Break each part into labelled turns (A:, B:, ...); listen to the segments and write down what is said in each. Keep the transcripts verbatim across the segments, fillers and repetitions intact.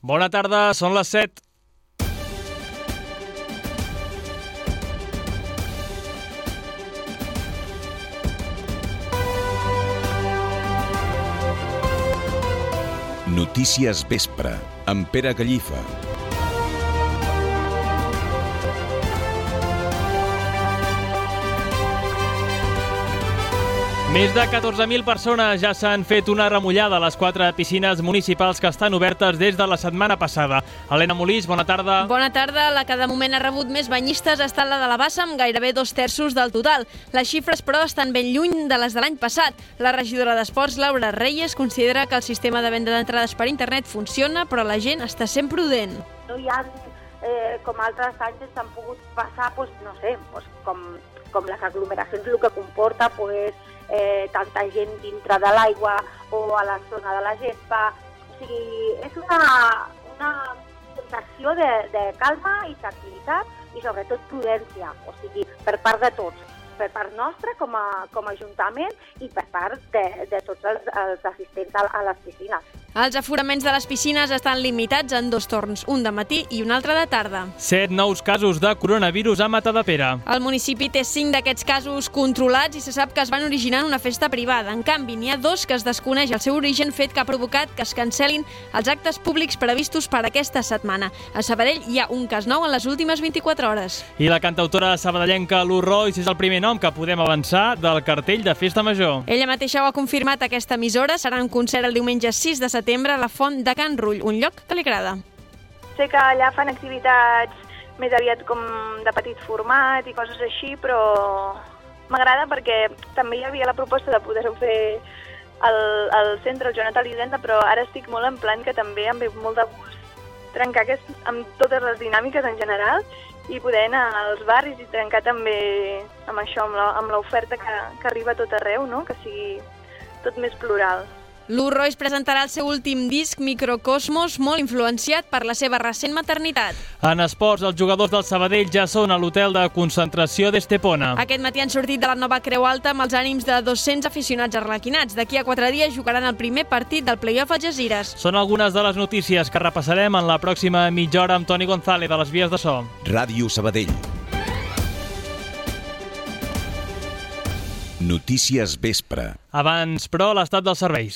A: Bona tarda, són les set.
B: Notícies Vespre, amb Pere Gallifa.
A: Més de catorze mil persones ja s'han fet una remullada a les quatre piscines municipals que estan obertes des de la setmana passada. Helena Molís, bona tarda.
C: Bona tarda. La que de moment ha rebut més banyistes ha estat la de la Bassa, amb gairebé dos terços del total. Les xifres, però, estan ben lluny de les de l'any passat. La regidora d'Esports, Laura Reyes, considera que el sistema de venda d'entrades per internet funciona, però la gent està sent prudent.
D: No hi ha, eh, com altres anys, s'han pogut passar, doncs, no sé, doncs, com, com les aglomeracions, el que comporta, doncs, Eh, tanta gent dintre de l'aigua o a la zona de la gespa. O sigui, és una, una sensació de, de calma i tranquil·litat i sobretot prudència, o sigui, per part de tots, per part nostra com a, com a Ajuntament i per part de, de tots els, els assistents a, a les piscines.
C: Els aforaments de les piscines estan limitats en dos torns, un de matí i un altre de tarda.
A: Set nous casos de coronavirus a Matadepera.
C: El municipi té cinc d'aquests casos controlats i se sap que es van originar en una festa privada. En canvi, n'hi ha dos que es desconeix el seu origen, fet que ha provocat que es cancel·lin els actes públics previstos per aquesta setmana. A Sabadell hi ha un cas nou en les últimes vint-i-quatre hores.
A: I la cantautora sabadellenca Luz Royce és el primer nom que podem avançar del cartell de Festa Major.
C: Ella mateixa ho ha confirmat a aquesta emissora. Serà un concert el diumenge sis de setembre a la Font de Can Rull, un lloc que li agrada.
E: Sé que allà fan activitats més aviat com de petit format i coses així, però m'agrada perquè també hi havia la proposta de poder-ho fer al, al centre, al Joan Elisenda, però ara estic molt en plan que també em ve molt de gust trencar aquest, amb totes les dinàmiques en general i poder anar als barris i trencar també amb això, amb l'oferta que, que arriba a tot arreu, no? Que sigui tot més plural.
C: Luz Royce presentarà el seu últim disc, Microcosmos, molt influenciat per la seva recent maternitat.
A: En esports, els jugadors del Sabadell ja són a l'hotel de concentració d'Estepona.
C: Aquest matí han sortit de la nova Creu Alta amb els ànims de dos-cents aficionats arlequinats. D'aquí a quatre dies jugaran el primer partit del play-off Algesires.
A: Són algunes de les notícies que repassarem en la pròxima mitja hora amb Toni González, de les Vies de So.
B: Ràdio Sabadell. Notícies Vespre.
A: Abans, però, l'estat dels serveis.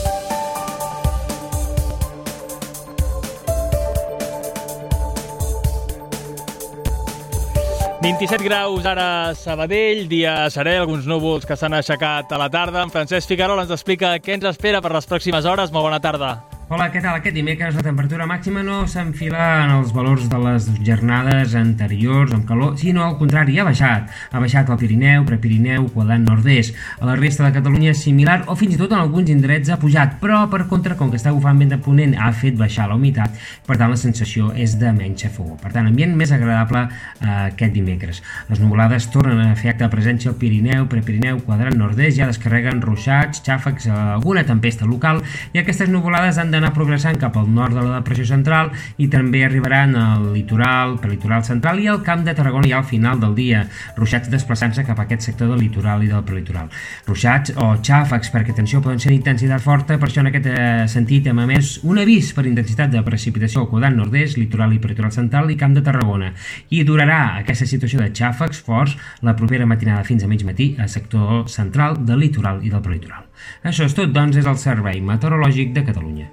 A: vint-i-set graus ara a Sabadell, dia serè, alguns núvols que s'han aixecat a la tarda. En Francesc Figuerola ens explica què ens espera per les pròximes hores. Molt bona tarda.
F: Hola, què tal? Aquest dimecres la temperatura màxima no s'enfila en els valors de les jornades anteriors amb calor, sinó al contrari, ha baixat. Ha baixat al Pirineu, Prepirineu, quadrant nord-est. A la resta de Catalunya és similar o fins i tot en alguns indrets ha pujat, però per contra, com que està bufant vent de ponent, ha fet baixar la humitat, per tant la sensació és de menys xafogor. Per tant, ambient més agradable eh, aquest dimecres. Les nuvolades tornen a fer acte de presència al Pirineu, Prepirineu, quadrant nord-est, ja descarreguen ruixats, xàfecs, alguna tempesta local, i aquestes nuvolades han d'anar progressant cap al nord de la depressió central i també arribaran al litoral, pel litoral central i al Camp de Tarragona ja al final del dia. Ruixats desplaçant-se cap a aquest sector del litoral i del prelitoral. Ruixats o xàfecs, perquè atenció, poden ser d'intensitat forta, per això en aquest sentit hem emès un avís per intensitat de precipitació al quadrant nord-est, litoral i prelitoral central i Camp de Tarragona. I durarà aquesta situació de xàfecs forts la propera matinada fins a mig matí al sector central del litoral i del prelitoral. Això és tot, doncs, és el Servei Meteorològic de Catalunya.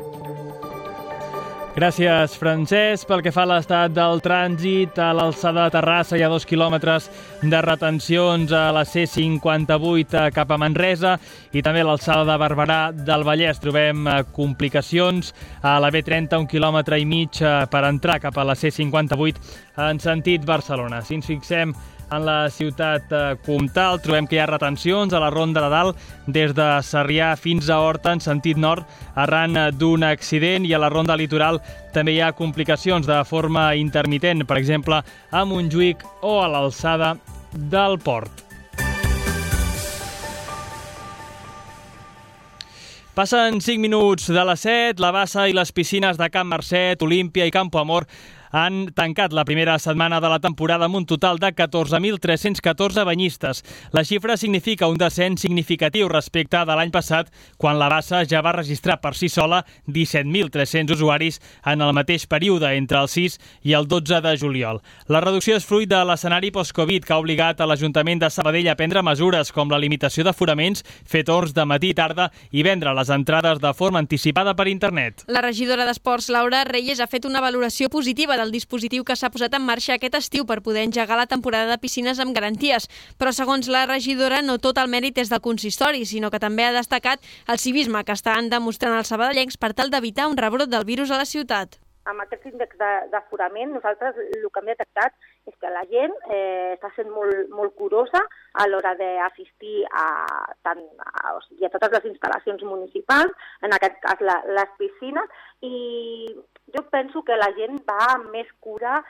A: Gràcies, Francesc. Pel que fa a l'estat del trànsit, a l'alçada de Terrassa hi ha dos quilòmetres de retencions a la C cinquanta-vuit cap a Manresa i també a l'alçada de Barberà del Vallès. Trobem complicacions a la B trenta, un quilòmetre i mig per entrar cap a la C cinquanta-vuit en sentit Barcelona. Si ens fixem en la ciutat comtal, trobem que hi ha retencions a la Ronda de Dalt des de Sarrià fins a Horta en sentit nord arran d'un accident, i a la Ronda Litoral també hi ha complicacions de forma intermitent, per exemple a Montjuïc o a l'alçada del Port. Passen cinc minuts de les set. La Bassa i les piscines de Can Marcet, Olímpia i Campo Amor han tancat la primera setmana de la temporada amb un total de catorze mil tres-cents catorze banyistes. La xifra significa un descens significatiu respecte de l'any passat, quan la bassa ja va registrar per si sola disset mil tres-cents usuaris en el mateix període, entre el sis i el dotze de juliol. La reducció és fruit de l'escenari post-Covid, que ha obligat a l'Ajuntament de Sabadell a prendre mesures com la limitació d'aforaments, fer torns de matí i tarda i vendre les entrades de forma anticipada per internet.
C: La regidora d'Esports, Laura Reyes, ha fet una valoració positiva del dispositiu que s'ha posat en marxa aquest estiu per poder engegar la temporada de piscines amb garanties. Però, segons la regidora, no tot el mèrit és del consistori, sinó que també ha destacat el civisme que estan demostrant els sabadellencs per tal d'evitar un rebrot del virus a la ciutat.
D: Amb aquest índex d'aforament, nosaltres el que hem detectat és que la gent eh, està sent molt, molt curosa a l'hora d'assistir a, tant, a, o sigui, a totes les instal·lacions municipals, en aquest cas la, les piscines, i jo penso que la gent va amb més cura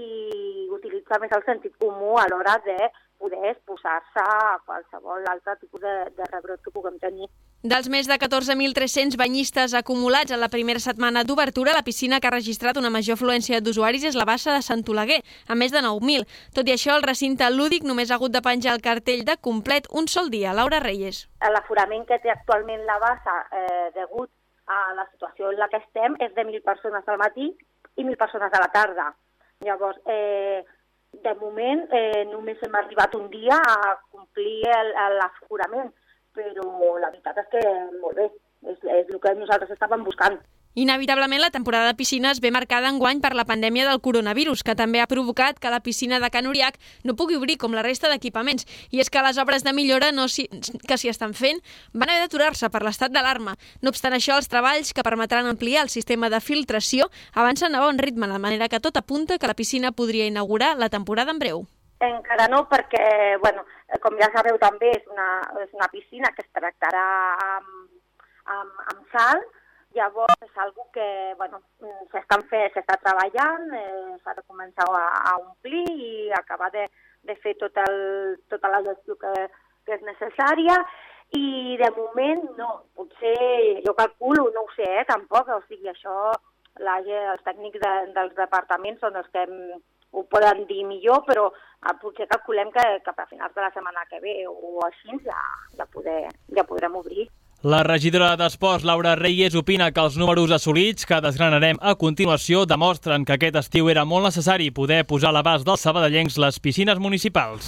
D: i utilitza més el sentit comú a l'hora de poder exposar-se a qualsevol altre tipus de, de rebrot que puguem tenir.
C: Dels més de catorze mil tres-cents banyistes acumulats en la primera setmana d'obertura, la piscina que ha registrat una major afluència d'usuaris és la bassa de Sant Oleguer, a més de nou mil. Tot i això, el recinte lúdic només ha hagut de penjar el cartell de complet un sol dia. Laura Reyes.
D: L'aforament que té actualment la bassa, eh, degut a la situació en la que estem, és de mil persones al matí i mil persones a la tarda. Llavors, eh, de moment, eh, només hem arribat un dia a complir l'aforament, però la veritat és que molt bé, és, és el que nosaltres estàvem buscant.
C: Inevitablement, la temporada de piscines ve marcada enguany per la pandèmia del coronavirus, que també ha provocat que la piscina de Can Uriach no pugui obrir com la resta d'equipaments. I és que les obres de millora no si, que s'hi estan fent van haver d'aturar-se per l'estat d'alarma. No obstant això, els treballs que permetran ampliar el sistema de filtració avancen a bon ritme, de manera que tot apunta que la piscina podria inaugurar la temporada en breu.
D: Encara no, perquè, bueno, com ja sabeu també, és una, és una piscina que es tractarà amb, amb, amb sal. Llavors és una que bueno, s'està treballant, eh, s'ha de començar a, a omplir i acabar de, de fer tot el, tota la gestió que, que és necessària. I de moment no, potser jo calculo, no ho sé, eh, tampoc, o sigui, això la, els tècnics de, dels departaments són els que ho poden dir millor, però eh, potser calculem que cap a finals de la setmana que ve o així ja, ja, poder, ja podrem obrir.
A: La regidora d'Esports, Laura Reyes, opina que els números assolits, que desgranarem a continuació, demostren que aquest estiu era molt necessari poder posar a l'abast dels sabadellencs les piscines municipals.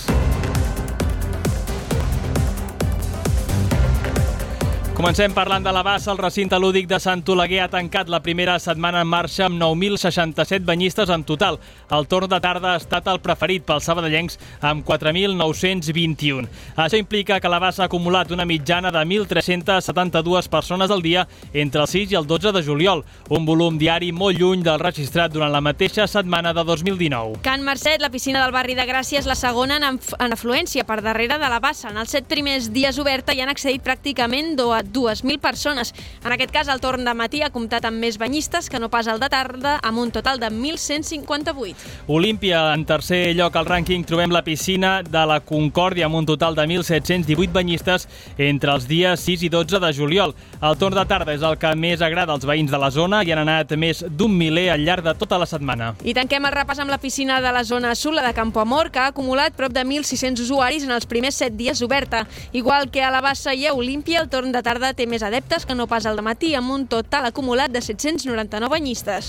A: Comencem parlant de la bassa. El recinte lúdic de Sant Oleguer ha tancat la primera setmana en marxa amb nou mil seixanta-set banyistes en total. El torn de tarda ha estat el preferit pels sabadellencs amb quatre mil nou-cents vint-i-un. Això implica que la bassa ha acumulat una mitjana de mil tres-cents setanta-dues persones al dia entre el sis i el dotze de juliol, un volum diari molt lluny del registrat durant la mateixa setmana de dos mil dinou.
C: Can Mercet, la piscina del barri de Gràcia, és la segona en, en afluència per darrere de la bassa. En els set primers dies oberta hi han accedit pràcticament dues mil persones. En aquest cas, el torn de matí ha comptat amb més banyistes que no pas el de tarda, amb un total de mil cent cinquanta-vuit.
A: Olímpia, en tercer lloc al rànquing, trobem la piscina de la Concòrdia amb un total de mil set-cents divuit banyistes entre els dies sis i dotze de juliol. El torn de tarda és el que més agrada als veïns de la zona i han anat més d'un miler al llarg de tota la setmana.
C: I tanquem el repàs amb la piscina de la zona sud, la de Campo Amor, que ha acumulat prop de mil sis-cents usuaris en els primers set dies oberta. Igual que a la bassa i a Olímpia, el torn de tarda té més adeptes que no pas el de matí, amb un total acumulat de set-cents noranta-nou banyistes.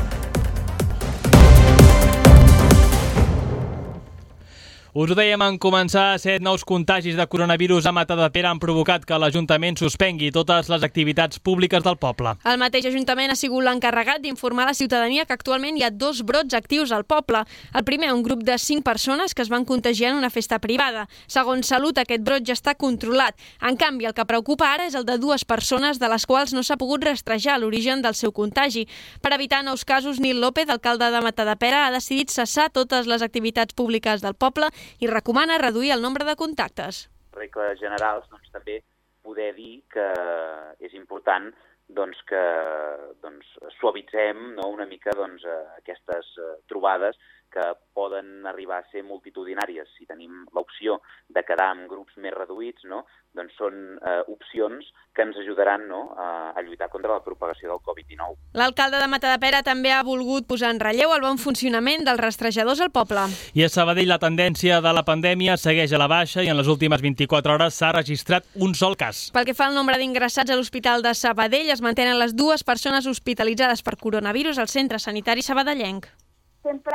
A: Us ho dèiem en començar, set nous contagis de coronavirus a Matadepera han provocat que l'Ajuntament suspengui totes les activitats públiques del poble.
C: El mateix Ajuntament ha sigut l'encarregat d'informar a la ciutadania que actualment hi ha dos brots actius al poble. El primer, un grup de cinc persones que es van contagiar en una festa privada. Segons Salut, aquest brot ja està controlat. En canvi, el que preocupa ara és el de dues persones de les quals no s'ha pogut rastrejar l'origen del seu contagi. Per evitar nous casos, Nil López, alcalde de Matadepera, ha decidit cessar totes les activitats públiques del poble i recomana reduir el nombre de contactes.
G: Regles generals, doncs, també poder dir que és important doncs, que doncs, suavitzem no, una mica doncs, aquestes trobades que poden arribar a ser multitudinàries si tenim l'opció de quedar en grups més reduïts, no? Doncs són eh, opcions que ens ajudaran, no?, a, a lluitar contra la propagació del covid dinou.
C: L'alcalde de Matadepera també ha volgut posar en relleu el bon funcionament dels rastrejadors al poble.
A: I a Sabadell la tendència de la pandèmia segueix a la baixa i en les últimes vint-i-quatre hores s'ha registrat un sol cas.
C: Pel que fa al nombre d'ingressats a l'Hospital de Sabadell, es mantenen les dues persones hospitalitzades per coronavirus al centre sanitari sabadellenc.
E: Sempre...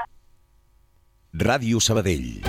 B: Ràdio Sabadell.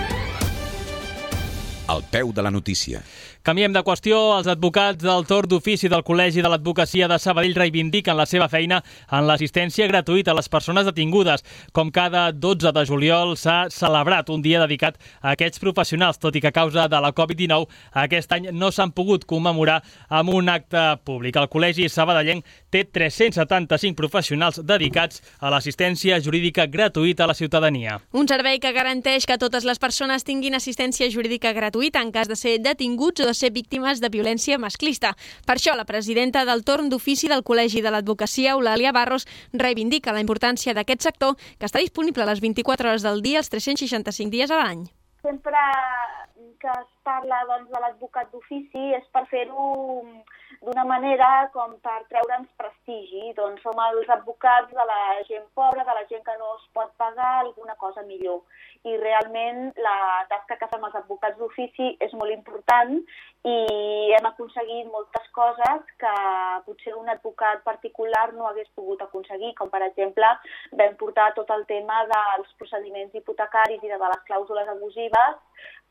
B: Al peu de la notícia.
A: Canviem de qüestió. Els advocats del torn d'ofici del Col·legi de l'Advocacia de Sabadell reivindiquen la seva feina en l'assistència gratuïta a les persones detingudes. Com cada dotze de juliol s'ha celebrat un dia dedicat a aquests professionals, tot i que a causa de la covid dinou aquest any no s'han pogut commemorar amb un acte públic. El Col·legi sabadellenc té tres-cents setanta-cinc professionals dedicats a l'assistència jurídica gratuïta a la ciutadania.
C: Un servei que garanteix que totes les persones tinguin assistència jurídica gratuïta en cas de ser detinguts o de ser víctimes de violència masclista. Per això, la presidenta del torn d'ofici del Col·legi de l'Advocacia, Eulàlia Barros, reivindica la importància d'aquest sector, que està disponible a les vint-i-quatre hores del dia, els tres-cents seixanta-cinc dies a l'any.
E: Sempre que es parla doncs, de l'advocat d'ofici és per fer-ho d'una manera com per treure'ns prestigi. Doncs som els advocats de la gent pobra, de la gent que no es pot pagar alguna cosa millor. I realment la tasca que fem els advocats d'ofici és molt important i hem aconseguit moltes coses que potser un advocat particular no hagués pogut aconseguir, com per exemple vam portar tot el tema dels procediments hipotecaris i de les clàusules abusives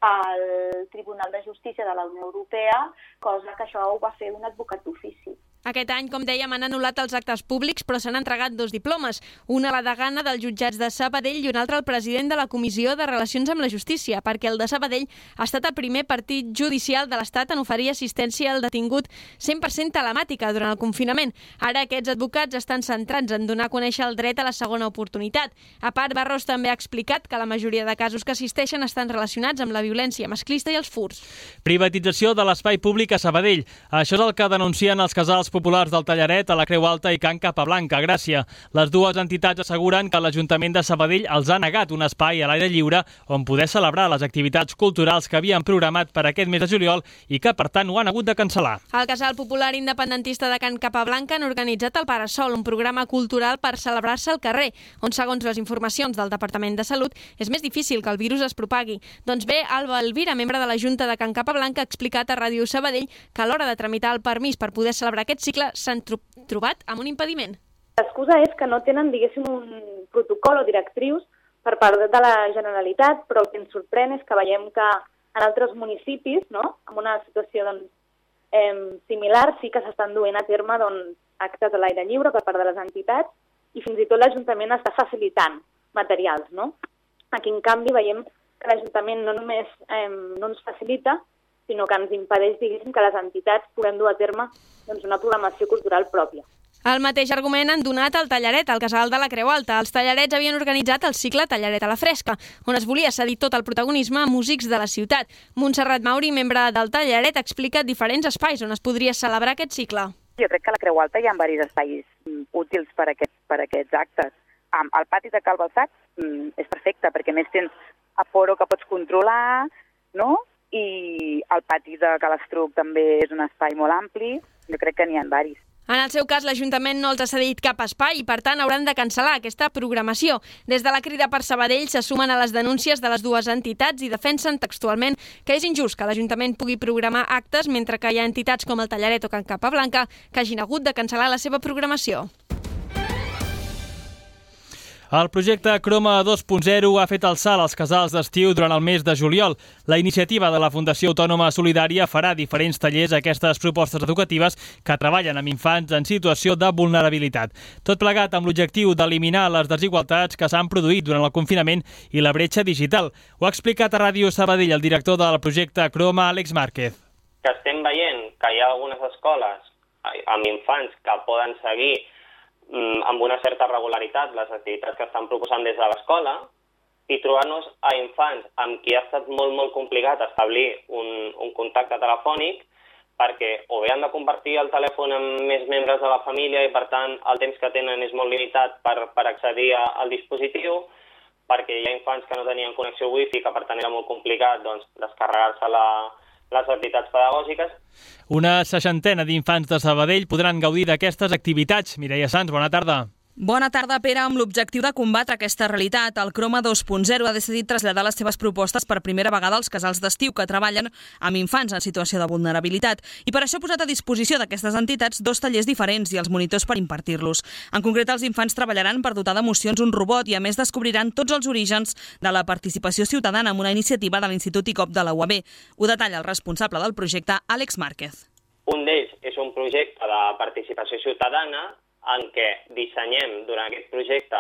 E: al Tribunal de Justícia de la Unió Europea, cosa que això ho va fer un advocat d'ofici.
C: Aquest any, com dèiem, han anul·lat els actes públics, però s'han entregat dos diplomes, una a la degana dels jutjats de Sabadell i una altra al president de la Comissió de Relacions amb la Justícia, perquè el de Sabadell ha estat el primer partit judicial de l'Estat en oferir assistència al detingut cent per cent telemàtica durant el confinament. Ara aquests advocats estan centrats en donar a conèixer el dret a la segona oportunitat. A part, Barros també ha explicat que la majoria de casos que assisteixen estan relacionats amb la violència masclista i els furts.
A: Privatització de l'espai públic a Sabadell. Això és el que denuncien els casals populars del Tallaret, a la Creu Alta i Can Capablanca, a Gràcia. Les dues entitats asseguren que l'Ajuntament de Sabadell els ha negat un espai a l'aire lliure on poder celebrar les activitats culturals que havien programat per aquest mes de juliol i que, per tant, ho han hagut de cancel·lar.
C: El Casal Popular Independentista de Can Capablanca han organitzat el Parasol, un programa cultural per celebrar-se al carrer, on, segons les informacions del Departament de Salut, és més difícil que el virus es propagui. Doncs bé, Alba Elvira, membre de la Junta de Can Capablanca, ha explicat a Ràdio Sabadell que a l'hora de tramitar el permís per poder celebrar aquest cicle s'han tro trobat amb un impediment.
D: L'excusa és que no tenen, diguéssim, un protocol o directrius per part de la Generalitat, però el que ens sorprèn és que veiem que en altres municipis, no?, en una situació doncs, eh, similar, sí que s'estan duent a terme doncs, actes a l'aire lliure per part de les entitats i fins i tot l'Ajuntament està facilitant materials, no? Aquí, en canvi, veiem que l'Ajuntament no només eh, no ens facilita, sinó que ens impedeix, diguéssim, que les entitats puguem dur a terme doncs, una programació cultural pròpia.
C: El mateix argument han donat al Tallaret, al Casal de la Creu Alta. Els Tallarets havien organitzat el cicle Tallaret a la Fresca, on es volia cedir tot el protagonisme a músics de la ciutat. Montserrat Mauri, membre del Tallaret, ha explicat diferents espais on es podria celebrar aquest cicle.
H: Jo crec que a la Creu Alta hi ha diversos espais útils per a aquests, per a aquests actes. El pati de Cal Balsac és perfecte, perquè més tens aforo que pots controlar, no?, i el pati de Calastruc també és un espai molt ampli. Jo crec que n'hi ha diversos.
C: En el seu cas, l'Ajuntament no els ha cedit cap espai i, per tant, hauran de cancel·lar aquesta programació. Des de la Crida per Sabadell se sumen a les denúncies de les dues entitats i defensen textualment que és injust que l'Ajuntament pugui programar actes mentre que hi ha entitats com el Tallaret o Can Capablanca que hagin hagut de cancel·lar la seva programació.
A: El projecte Croma dos punt zero ha fet el salt als casals d'estiu durant el mes de juliol. La iniciativa de la Fundació Autònoma Solidària farà diferents tallers a aquestes propostes educatives que treballen amb infants en situació de vulnerabilitat. Tot plegat amb l'objectiu d'eliminar les desigualtats que s'han produït durant el confinament i la bretxa digital. Ho ha explicat a Ràdio Sabadell el director del projecte Croma, Àlex Márquez.
I: Que estem veient que hi ha algunes escoles amb infants que poden seguir amb una certa regularitat les activitats que estan proposant des de l'escola i trobar-nos a infants amb qui ha estat molt, molt complicat establir un, un contacte telefònic perquè o bé han de compartir el telèfon amb més membres de la família i, per tant, el temps que tenen és molt limitat per, per accedir a, al dispositiu, perquè hi ha infants que no tenien connexió wifi, que per tant era molt complicat doncs, descarregar-se la, les activitats pedagògiques.
A: Una seixantena d'infants de Sabadell podran gaudir d'aquestes activitats. Mireia Sans, bona tarda.
J: Bona tarda, Pere. Amb l'objectiu de combatre aquesta realitat, el Croma dos punt zero ha decidit traslladar les seves propostes per primera vegada als casals d'estiu que treballen amb infants en situació de vulnerabilitat i per això ha posat a disposició d'aquestes entitats dos tallers diferents i els monitors per impartir-los. En concret, els infants treballaran per dotar d'emocions un robot i a més descobriran tots els orígens de la participació ciutadana amb una iniciativa de l'Institut I C O P de la U A B. Ho detalla el responsable del projecte, Àlex Márquez.
I: Un d'ells és un projecte de participació ciutadana en què dissenyem durant aquest projecte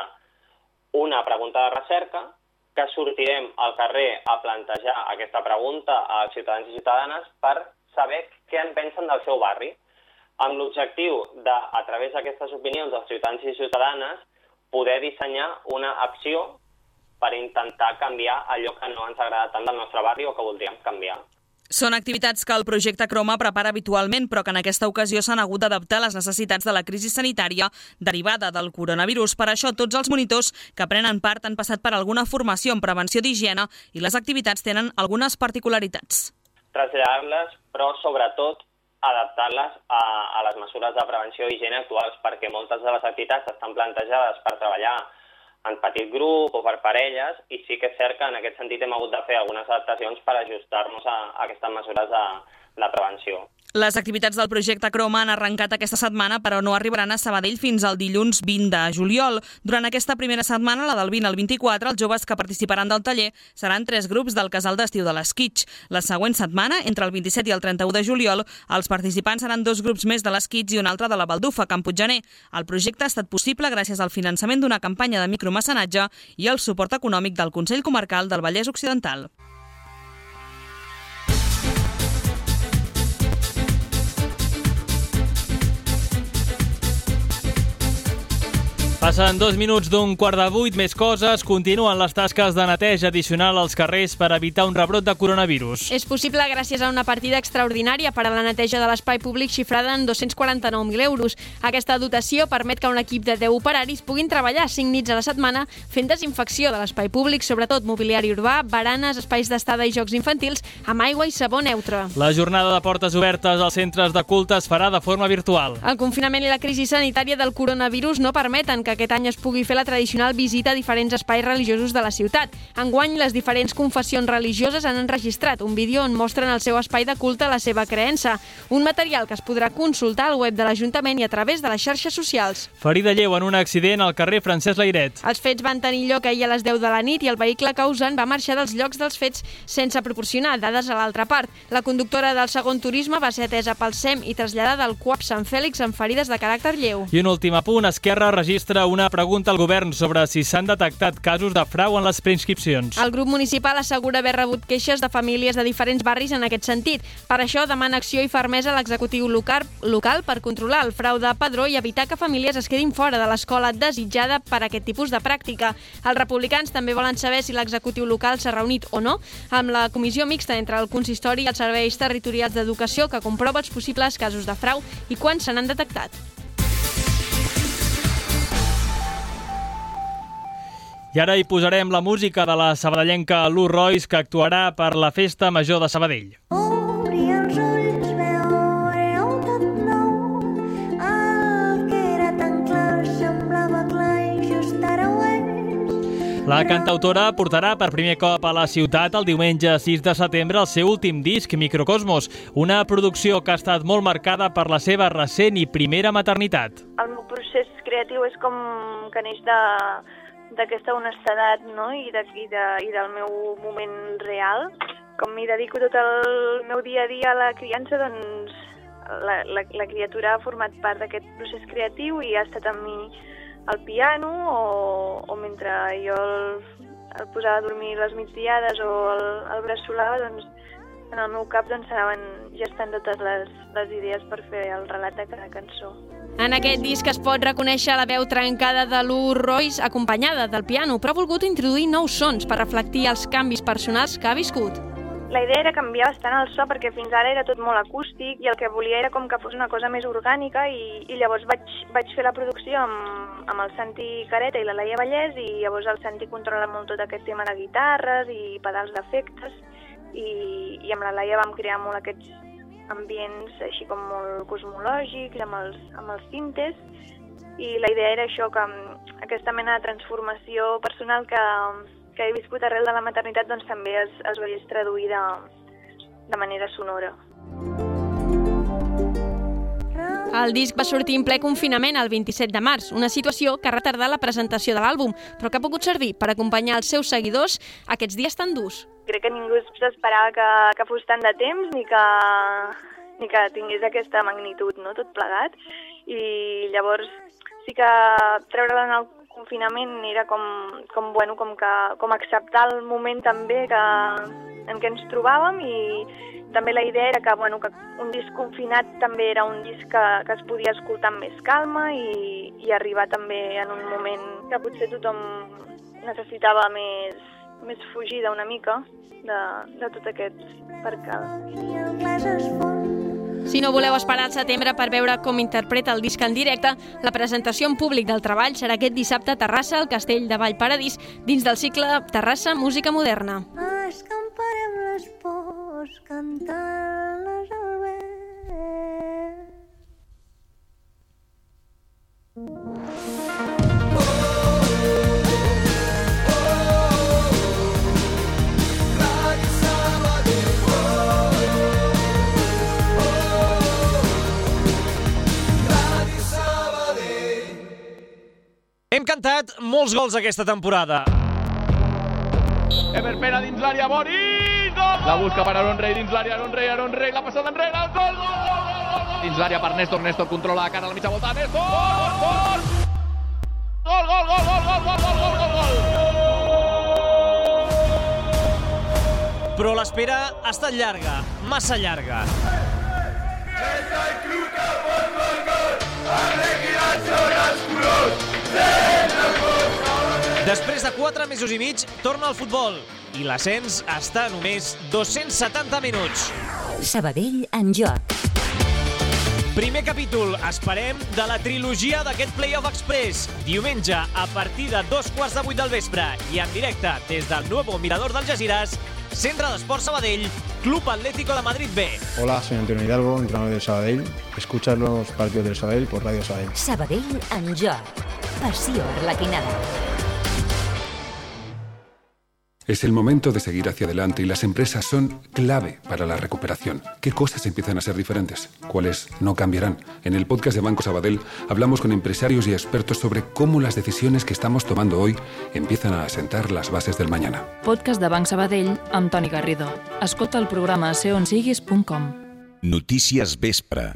I: una pregunta de recerca, que sortirem al carrer a plantejar aquesta pregunta als ciutadans i ciutadanes per saber què en pensen del seu barri, amb l'objectiu de, a través d'aquestes opinions dels ciutadans i ciutadanes, poder dissenyar una acció per intentar canviar allò que no ens agrada tant del nostre barri o que voldríem canviar.
J: Són activitats que el projecte Croma prepara habitualment, però que en aquesta ocasió s'han hagut d'adaptar a les necessitats de la crisi sanitària derivada del coronavirus. Per això, tots els monitors que prenen part han passat per alguna formació en prevenció d'higiene i les activitats tenen algunes particularitats.
I: Traslladar-les, però sobretot adaptar-les a, a les mesures de prevenció i higiene actuals, perquè moltes de les activitats estan plantejades per treballar en petit grup o per parelles, i sí que és cert que en aquest sentit hem hagut de fer algunes adaptacions per ajustar-nos a, a aquestes mesures de, de prevenció.
J: Les activitats del projecte Croma han arrencat aquesta setmana, però no arribaran a Sabadell fins al dilluns vint de juliol. Durant aquesta primera setmana, la del vint al vint-i-quatre, els joves que participaran del taller seran tres grups del casal d'estiu de l'Esquitx. La següent setmana, entre el vint-i-set i el trenta-u de juliol, els participants seran dos grups més de l'Esquitx i un altre de la Baldufa, Camp Puiggener. El projecte ha estat possible gràcies al finançament d'una campanya de micromecenatge i el suport econòmic del Consell Comarcal del Vallès Occidental.
A: Passen dos minuts d'un quart de vuit, més coses. Continuen les tasques de neteja addicional als carrers per evitar un rebrot de coronavirus.
C: És possible gràcies a una partida extraordinària per a la neteja de l'espai públic xifrada en dos-cents quaranta-nou mil euros. Aquesta dotació permet que un equip de deu operaris puguin treballar cinc nits a la setmana fent desinfecció de l'espai públic, sobretot mobiliari urbà, baranes, espais d'estada i jocs infantils, amb aigua i sabó neutre.
A: La jornada de portes obertes als centres de culte es farà de forma virtual.
C: El confinament i la crisi sanitària del coronavirus no permeten que que aquest any es pugui fer la tradicional visita a diferents espais religiosos de la ciutat. Enguany, les diferents confessions religioses han enregistrat un vídeo on mostren el seu espai de culte a la seva creença, un material que es podrà consultar al web de l'Ajuntament i a través de les xarxes socials.
A: Ferida lleu en un accident al carrer Francesc Layret.
C: Els fets van tenir lloc ahir a les deu de la nit i el vehicle causant va marxar dels llocs dels fets sense proporcionar dades a l'altra part. La conductora del segon turisme va ser atesa pel S E M i traslladada al C U A P Sant Fèlix amb ferides de caràcter lleu.
A: I un últim apunt, Esquerra registra una pregunta al govern sobre si s'han detectat casos de frau en les preinscripcions.
C: El grup municipal assegura haver rebut queixes de famílies de diferents barris en aquest sentit. Per això demana acció i fermesa a l'executiu local, local per controlar el frau de padró i evitar que famílies es quedin fora de l'escola desitjada per aquest tipus de pràctica. Els republicans també volen saber si l'executiu local s'ha reunit o no amb la comissió mixta entre el consistori i els serveis territorials d'educació que comprova els possibles casos de frau i quan se n'han detectat.
A: I ara hi posarem la música de la sabadellenca Lu Royce, que actuarà per la Festa Major de Sabadell.
K: Obri els ulls, veureu tot nou, el que era tan clar semblava clar i just ara ho és.
A: La cantautora portarà per primer cop a la ciutat el diumenge sis de setembre el seu últim disc, Microcosmos, una producció que ha estat molt marcada per la seva recent i primera maternitat.
E: El meu procés creatiu és com que neix de d'aquesta honestedat, no? I, de, i, de, i del meu moment real. Com m'hi dedico tot el meu dia a dia a la criança, doncs la, la, la criatura ha format part d'aquest procés creatiu i ha estat amb mi al piano o, o mentre jo el, el posava a dormir les migdiades o el, el bressolava, doncs en el meu cap doncs anaven gestant totes les, les idees per fer el relat de cada cançó.
C: En aquest disc es pot reconèixer la veu trencada de Lu Royce acompanyada del piano, però ha volgut introduir nous sons per reflectir els canvis personals que ha viscut.
E: la idea era canviar bastant el so perquè fins ara era tot molt acústic i el que volia era com que fos una cosa més orgànica i, i llavors vaig, vaig fer la producció amb, amb el Santi Careta i la Laia Vallès i llavors el Santi controla molt tot aquest tema de guitarres i pedals d'efectes i, i amb la Laia vam crear molt aquests ambients així com molt cosmològics amb els, amb els cintes i la idea era això, que aquesta mena de transformació personal que que he viscut arrel de la maternitat doncs també es, es veiés traduïda de manera sonora.
C: El disc va sortir en ple confinament el vint-i-set de març, una situació que ha retardat la presentació de l'àlbum, però que ha pogut servir per acompanyar els seus seguidors aquests dies tan durs.
E: Crec que ningú s'esperava que, que fos tant de temps ni que, ni que tingués aquesta magnitud, no?, tot plegat. I llavors sí que treure-la en el confinament era com, com, bueno, com, que, com acceptar el moment també que, en què ens trobàvem i també la idea era que, bueno, que un disc confinat també era un disc que, que es podia escoltar amb més calma i, i arribar també en un moment que potser tothom necessitava més, més fugida una mica de, de tot aquest percal.
C: Si no voleu esperar al setembre per veure com interpreta el disc en directe, la presentació en públic del treball serà aquest dissabte a Terrassa, al Castell de Vallparadís, dins del cicle Terrassa Música Moderna.
K: Escamparem les pors cantant-les al vent.
L: Hem cantat molts gols aquesta temporada.
M: Ever Pera dins l'àrea, Boris! Gol! La busca per Aaron Rey dins l'àrea, Aaron Rey, Aaron Rey, la passada enrere, gol, gol, gol, gol, gol! Dins l'àrea per Néstor, Néstor controla la cara a la mitja volta, Néstor! Gol! Gol, gol, gol, gol, gol, gol, gol, gol, gol, gol!
L: Però l'espera ha estat llarga, massa llarga. Després de quatre mesos i mig, torna al futbol. I l'ascens està a només dos-cents setanta minuts.
N: Sabadell en joc.
L: Primer capítol, esperem, de la trilogia d'aquest Playoff Express. Diumenge, a partir de dos quarts de vuit del vespre i en directe des del nuevo Mirador d'Algesires, Centre d'Esport Sabadell, Club Atlético de Madrid B.
O: Hola, soy Antonio Hidalgo, entrenador del Sabadell. Escuchar los partidos del Sabadell por Radio Sabadell.
N: Sabadell en joc. Passió Arlequinada.
B: Es el momento de seguir hacia adelante y las empresas son clave para la recuperación. ¿Qué cosas empiezan a ser diferentes? ¿Cuáles no cambiarán? En el podcast de Banco Sabadell hablamos con empresarios y expertos sobre cómo las decisiones que estamos tomando hoy empiezan a asentar las bases del mañana.
P: Podcast de Banc Sabadell amb Toni Garrido. Escolta el programa a ser on siguis punt com.
B: Notícies Vespre.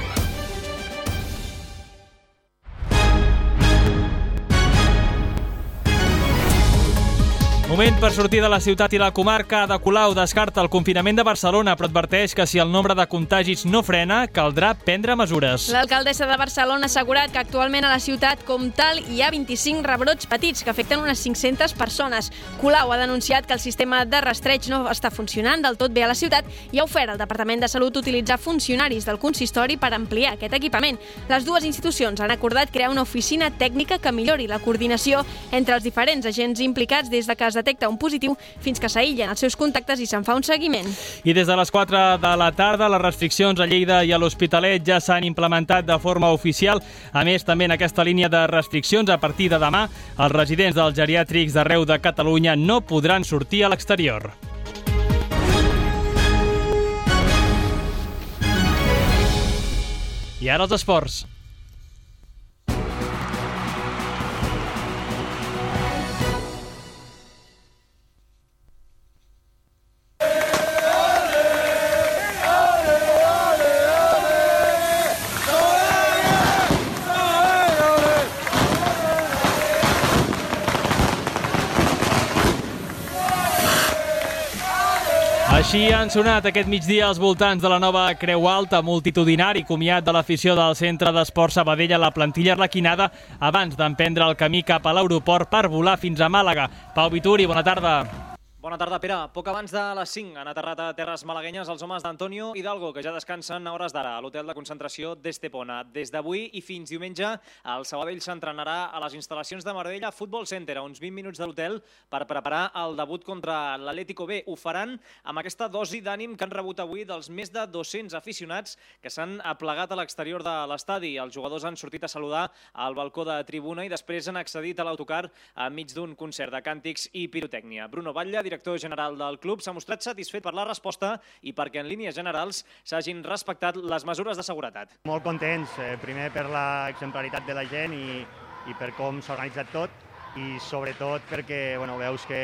A: Moment per sortir de la ciutat i la comarca. Ada Colau descarta el confinament de Barcelona, però adverteix que si el nombre de contagis no frena, caldrà prendre mesures.
C: L'alcaldessa de Barcelona ha assegurat que actualment a la ciutat com tal hi ha vint-i-cinc rebrots petits que afecten unes cinc-centes persones. Colau ha denunciat que el sistema de rastreig no està funcionant del tot bé a la ciutat i ha ofert al Departament de Salut utilitzar funcionaris del consistori per ampliar aquest equipament. Les dues institucions han acordat crear una oficina tècnica que millori la coordinació entre els diferents agents implicats des de que es detecta un positiu fins que s'aïllen els seus contactes i se'n fa un seguiment.
A: I des de les quatre de la tarda, les restriccions a Lleida i a l'Hospitalet ja s'han implementat de forma oficial. A més, també en aquesta línia de restriccions, a partir de demà, els residents dels geriàtrics d'arreu de Catalunya no podran sortir a l'exterior. I ara els esports. Així han sonat aquest migdia als voltants de la nova Creu Alta, multitudinari comiat de l'afició del Centre d'Esport Sabadell a la plantilla arlequinada abans d'emprendre el camí cap a l'aeroport per volar fins a Màlaga. Pau Vituri, bona tarda.
L: Bona tarda, Pere. Poc abans de les cinc han aterrat a terres malaguenyes els homes d'Antonio Hidalgo, que ja descansen a hores d'ara a l'hotel de concentració d'Estepona. Des d'avui i fins diumenge, el Sabadell s'entrenarà a les instal·lacions de Marbella Football Center, a uns vint minuts de l'hotel, per preparar el debut contra l'Atlético B. Ho faran amb aquesta dosi d'ànim que han rebut avui dels més de dos-cents aficionats que s'han aplegat a l'exterior de l'estadi. Els jugadors han sortit a saludar al balcó de tribuna i després han accedit a l'autocar enmig d'un concert de càntics i pirotècnia. Bruno Batlle, director general del club, s'ha mostrat satisfet per la resposta i perquè en línies generals s'hagin respectat les mesures de seguretat.
Q: Molt contents, eh, primer per l'exemplaritat de la gent i, i per com s'ha organitzat tot i sobretot perquè bueno, veus que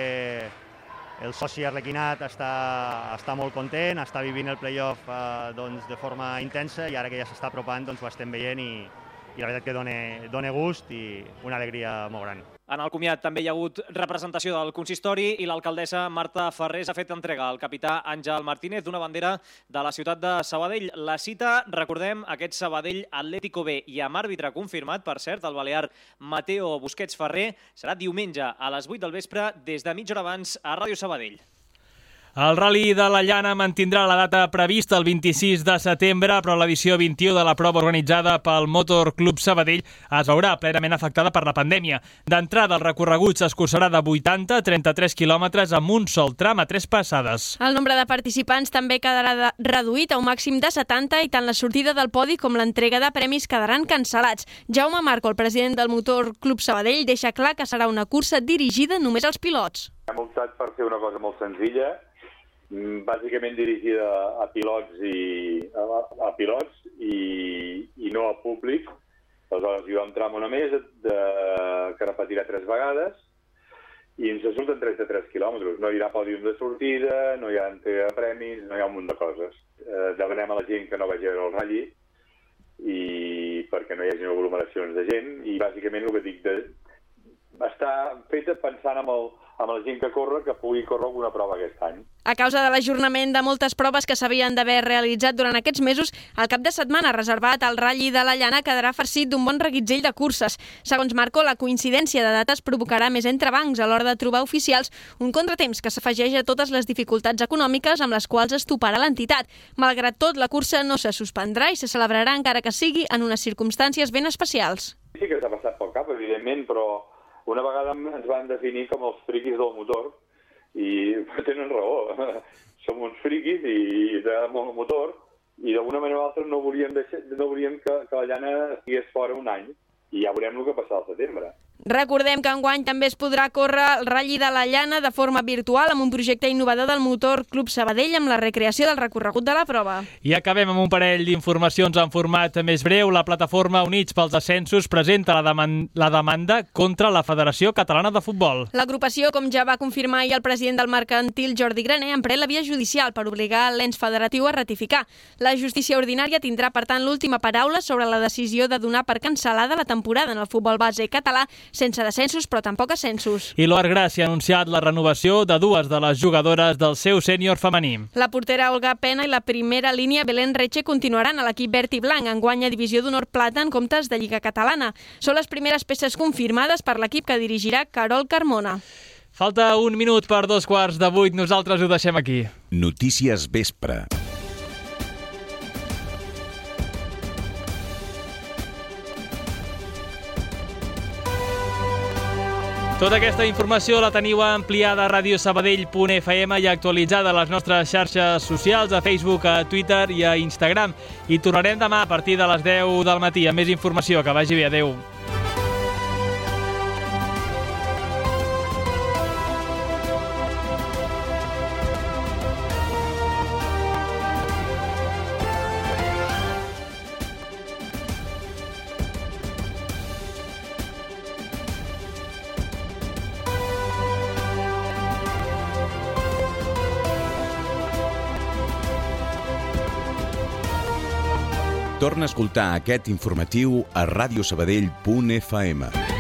Q: el soci arlequinat està, està molt content, està vivint el play-off eh, doncs, de forma intensa i ara que ja s'està apropant doncs, ho estem veient i, i la veritat que dona, dona gust i una alegria molt gran.
L: En el comiat també hi ha hagut representació del consistori i l'alcaldessa Marta Ferrés ha fet entrega al capità Àngel Martínez d'una bandera de la ciutat de Sabadell. La cita, recordem, aquest Sabadell Atlético B i amb àrbitre confirmat, per cert, el balear Mateo Busquets Ferrer, serà diumenge a les vuit del vespre des de mitja hora abans a Ràdio Sabadell.
A: El Rally de la Llana mantindrà la data prevista el vint-i-sis de setembre, però l'edició vint-i-u de la prova organitzada pel Motor Club Sabadell es veurà plenament afectada per la pandèmia. D'entrada, el recorregut s'escurçarà de vuitanta a trenta-tres quilòmetres amb un sol tram a tres passades.
C: El nombre de participants també quedarà reduït a un màxim de setanta i tant la sortida del podi com l'entrega de premis quedaran cancel·lats. Jaume Marco, el president del Motor Club Sabadell, deixa clar que serà una cursa dirigida només als pilots.
R: Hem optat per fer una cosa molt senzilla, bàsicament dirigida a pilots i a, a pilots i, i no a públic. Aleshores hi va un tram una més de, que repetirà tres vegades i ens surten trenta-tres quilòmetres. No hi haurà pòdium de sortida, no hi ha entrega de premis, no hi ha un munt de coses. Eh, demanem a la gent que no vagi a veure el ratll i perquè no hi hagi aglomeracions de gent i bàsicament el que dic de, està feta pensant en el amb la gent que corre, que pugui córrer alguna prova aquest any.
C: A causa de l'ajornament de moltes proves que s'havien d'haver realitzat durant aquests mesos, el cap de setmana reservat al Rally de la Llana quedarà farcit d'un bon reguitzell de curses. Segons Marco, la coincidència de dates provocarà més entrebancs a l'hora de trobar oficials, un contratemps que s'afegeix a totes les dificultats econòmiques amb les quals es toparà l'entitat. Malgrat tot, la cursa no se suspendrà i se celebrarà encara que sigui en unes circumstàncies ben especials.
R: Sí que s'ha passat pel cap, evidentment, però una vegada ens van definir com els friquis del motor i tenen raó. Som uns friquis i t'agrada molt el motor i d'alguna manera o altra no volíem, deixar, no volíem que, que la llana estigués fora un any i ja veurem el que passarà al setembre.
C: Recordem que enguany també es podrà córrer el Rally de la Llana de forma virtual amb un projecte innovador del Motor Club Sabadell amb la recreació del recorregut de la prova.
A: I acabem amb un parell d'informacions en format més breu. La plataforma Units pels Ascensos presenta la, deman la demanda contra la Federació Catalana de Futbol.
C: L'agrupació, com ja va confirmar ahir el president del mercantil Jordi Graner, emprèn la via judicial per obligar l'ens federatiu a ratificar. La justícia ordinària tindrà, per tant, l'última paraula sobre la decisió de donar per cancel·lada la temporada en el futbol base català, sense descensos però tampoc ascensos.
A: I l'Or Gràcia ha anunciat la renovació de dues de les jugadores del seu sènior femení.
C: La portera Olga Pena i la primera línia Belén Reche continuaran a l'equip verd i blanc, enguany a divisió d'honor plata en comptes de Lliga Catalana. Són les primeres peces confirmades per l'equip que dirigirà Carol Carmona.
A: Falta un minut per dos quarts de vuit, nosaltres ho deixem aquí.
S: Notícies Vespre.
A: Tota aquesta informació la teniu ampliada a radio sabadell punt f m i actualitzada a les nostres xarxes socials, a Facebook, a Twitter i a Instagram. I tornarem demà a partir de les deu del matí amb més informació. Que vagi bé. Adéu.
S: Torna a escoltar aquest informatiu a radio sabadell punt f m.